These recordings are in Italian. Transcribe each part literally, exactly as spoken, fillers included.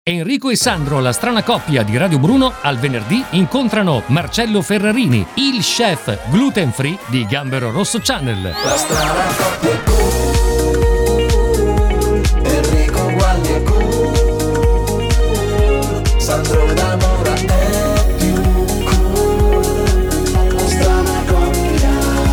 Enrico e Sandro, la strana coppia di Radio Bruno, al venerdì incontrano Marcello Ferrarini, il chef gluten free di Gambero Rosso Channel. La strana coppia è cool, Enrico Gualdi è cool, Sandro D'Amora è più cool, la strana coppia.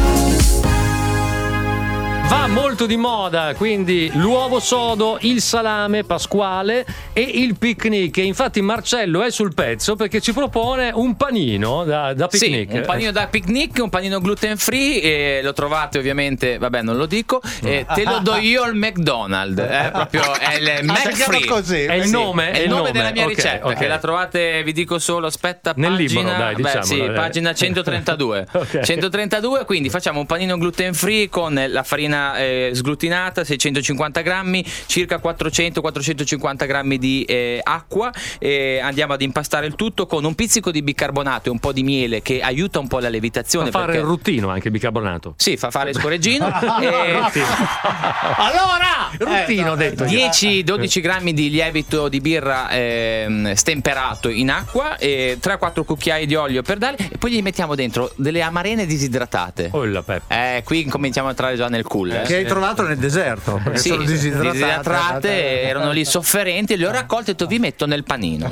Va molto di moda, quindi l'uovo sodo, il salame pasquale e il picnic. E infatti Marcello è sul pezzo perché ci propone un panino da, da picnic. Sì, un panino da picnic, un panino gluten free, e lo trovate ovviamente, vabbè non lo dico, eh, te lo do io al McDonald's, eh, proprio è il Mac Free. Così. È il Sì, nome, è il nome, nome della mia okay, ricetta, okay. che la trovate, vi dico solo, aspetta, nel pagina, libro, dai, beh, diciamolo, sì, dai. pagina centotrentadue. Okay. centotrentadue, quindi facciamo un panino gluten free con la farina eh, sglutinata, seicentocinquanta grammi, circa quattrocento quattrocentocinquanta grammi di eh, acqua, e andiamo ad impastare il tutto con un pizzico di bicarbonato e un po' di miele che aiuta un po' la lievitazione. Fa fare perché... il ruttino anche il bicarbonato. Sì, fa fare il scoreggino. e... Allora, ruttino, ho detto io. dieci dodici grammi di lievito di birra ehm, stemperato in acqua, e tre quattro cucchiai di olio per dare, e poi gli mettiamo dentro delle amarene disidratate. Oh la peppa. Eh, qui cominciamo a entrare già nel cool. eh. che hai trovato nel deserto, perché Sì, sono disidratate, disidratate, erano lì sofferenti, le ho raccolte e ti vi metto nel panino.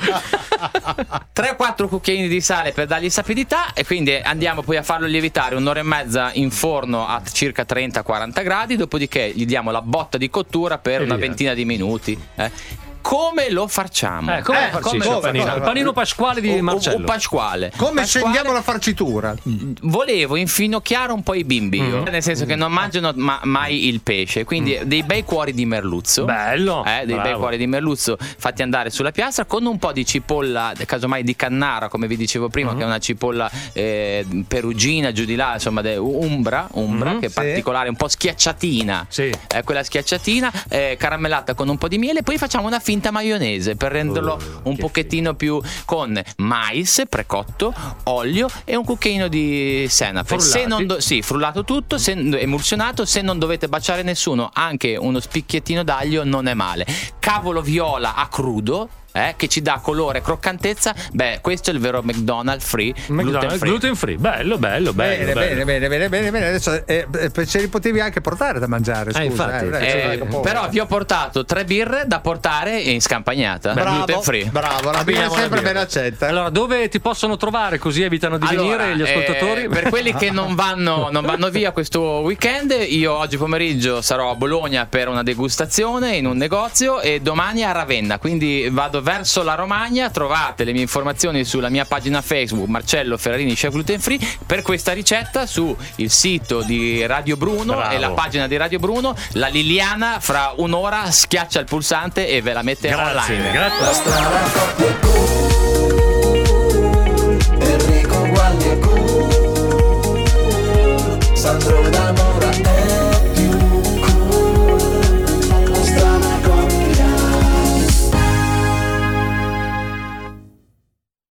tre quattro cucchiaini di sale per dargli sapidità, e quindi andiamo poi a farlo lievitare un'ora e mezza in forno a circa trenta quaranta gradi, dopodiché gli diamo la botta di cottura per E una via. ventina di minuti. Eh. Come lo facciamo? Eh, come Eh, lo farcisce come- il panino? come- Il panino pasquale di O- o- Marcello. o pasquale. Come Pasquale- scendiamo la farcitura? Volevo infinocchiare un po' i bimbi, io, nel senso che non mangiano ma- mai il pesce, quindi dei bei cuori di merluzzo. Bello, eh, dei bei bravo. cuori di merluzzo fatti andare sulla piastra con un po' di cipolla, casomai di Cannara, come vi dicevo prima, che è una cipolla eh, perugina, giù di là, insomma, de- umbra, umbra Mhm, che è sì. particolare, un po' schiacciatina. Sì. Eh, quella schiacciatina eh, caramellata con un po' di miele, poi facciamo una finta maionese per renderlo Oh, un che pochettino più, con mais precotto, olio e un cucchiaino di senape. Frullati? Se non do- sì, frullato tutto, se- emulsionato. Se non dovete baciare nessuno, anche uno spicchiettino d'aglio non è male. Cavolo viola a crudo, eh, che ci dà colore e croccantezza. Beh, questo è il vero McDonald's free, gluten McDonald's free. gluten free. Bello, bello, bello. Bene, bello. bene, bene, bene, bene, bene. Adesso eh, eh, ce li potevi anche portare da mangiare, scusa. Eh, infatti. eh, Eh, adesso, dopo- però vi ho portato tre birre da portare in scampagnata. bravo, gluten free. bravo, la birra è Abbiniamo la sempre birra. ben accetta. Allora, dove ti possono trovare così evitano di Allora, venire gli ascoltatori? eh, per quelli che non vanno, non vanno via questo weekend, io oggi pomeriggio sarò a Bologna per una degustazione in un negozio, e domani a Ravenna, quindi vado verso la Romagna. Trovate le mie informazioni sulla mia pagina Facebook Marcello Ferrarini Chef Gluten Free, per questa ricetta su il sito di Radio Bruno. Bravo. E la pagina di Radio Bruno. La Liliana fra un'ora schiaccia il pulsante e ve la mette Grazie, online. grazie. La strana coppia